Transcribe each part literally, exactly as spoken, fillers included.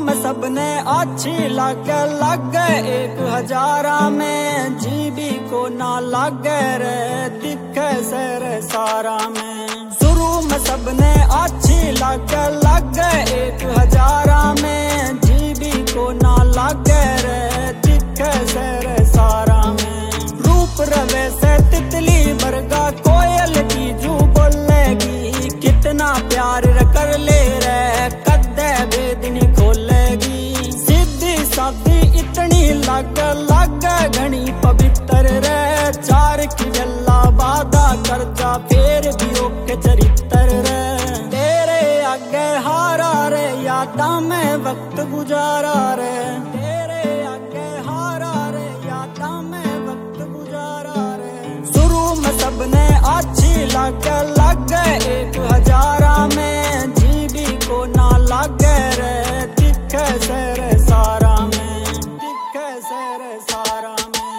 में सबने अच्छी लागे लागे एक हजारा में, जीबी को ना लागे रे दिखे सर सारा में। शुरू में सबने अच्छी लागे लागे एक हजारा में, जीबी को ना लागे रे दिखे सर सारा में। रूप रवे से तितली बरगा कोयल की जू बोलेगी, कितना प्यार कर ले रे कद्दे बेदनी खोलेगी। सीधी सादी इतनी लग लग घनी पवित्र रे, चार की गल्ला वादा कर जा फिर भी ओके चरित्र रे। तेरे आगे हारा रे यादा में वक्त गुजारा रे, तेरे आगे हारा रे यादा में वक्त गुजारा रे। शुरू में सबने अच्छी लग लग एक हजारा में, जीबी को ना लागे रे दिखे सर सारा में, दिखे सर सारा में।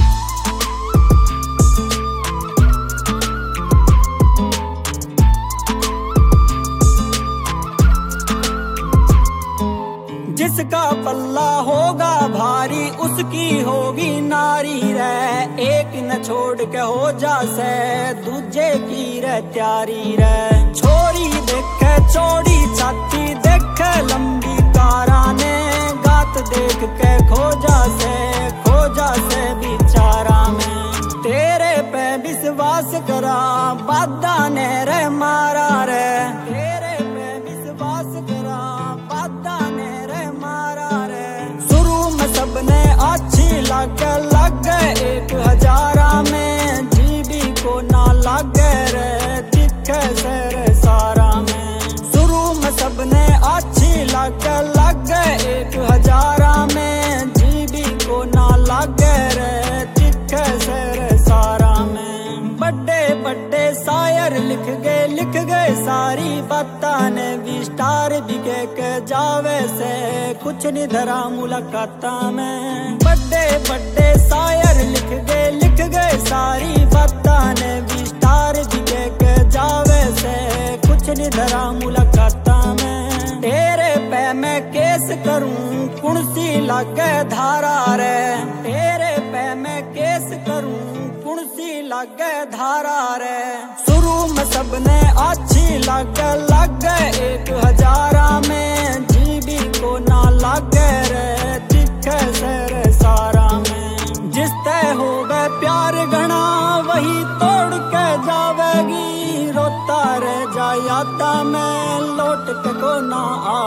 जिसका पल्ला होगा भारी उसकी होगी नारी रे, एक न छोड़ के हो जा से दूजे की रे त्यारी रे। छोरी देखे चौड़ी छाती देखे लंबी कारा ने, गात देख के खोजा से खोजा से बिचारा में। तेरे पे विश्वास करा बादा ने रे मारा रे, तेरे पे विश्वास करा बादा ने रे मारा रे। शुरू में सबने अच्छी लग लग एक हजारा में, जीबी को ना लागे रे दिखे सर सारा में। शुरू में सबने अच्छी लग लग एक हजारा में, जीबी को ना लागे रे दिखे सर सारा में। बड़े बड़े शायर लिख गए लिख गए सारी बाता ने, भी स्टार बिके के जावे से कुछ नहीं धरा मुलाकाता में। बड़े बड़े शायर लिख गए लिख गए सारी बाता ने, भी स्टार बिके के जावे से कुछ नहीं धरा मुलाकाता में। तेरे पे मैं केस करूं कुणसी लागे धारा रे, तेरे पे मैं केस करूं कुणसी लागे धारा रे। शुरू में सबने अच्छी लग लग एक हजारा में, जीबी को ना लागे रे दिखे सर सारा में। जिस तय हो गए प्यार घना वही तोड़ के जावेगी, रोता रह जा यादा में लौट के को ना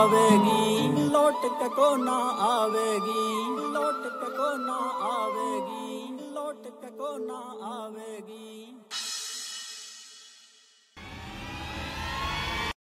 आवेगी, लौट के को ना आवेगी, लौट के को ना आवेगी, लौट के को ना आवेगी।